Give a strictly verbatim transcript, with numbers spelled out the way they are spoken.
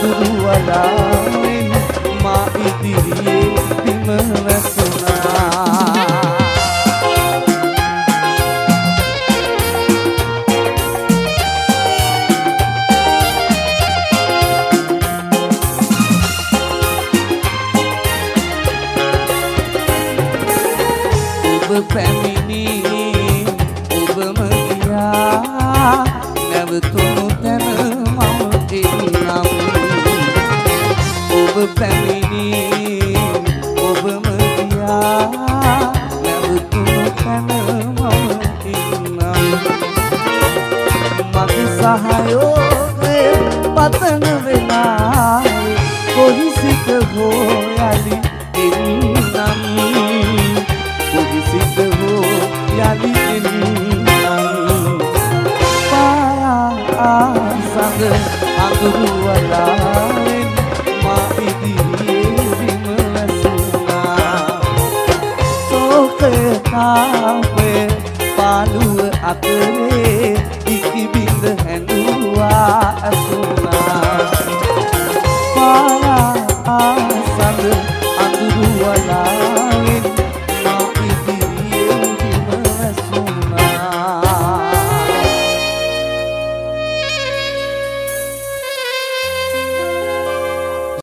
අඳුරු වලාවෙන් මා ඉදිරියේ බිම වැසුණා. ඔබ පැමිණි ඔබම ගියා නැවතුණු තැන මම එන්නම්. ඔබ පැමිණි ඔබම ගියා නැවතුණු තැන මම එන්නම්. මගේ සහයෝගය පතන වෙලාවේ කොහි සිට හෝ යලි එන්නම්. කොහි සිට හෝ යලි එන්නම්. පාසඟ අඳුරු වලාවෙන් මා ඉදිරියේ බිම වැසුණා. ශෝකය තාපය පාළුව අතරේ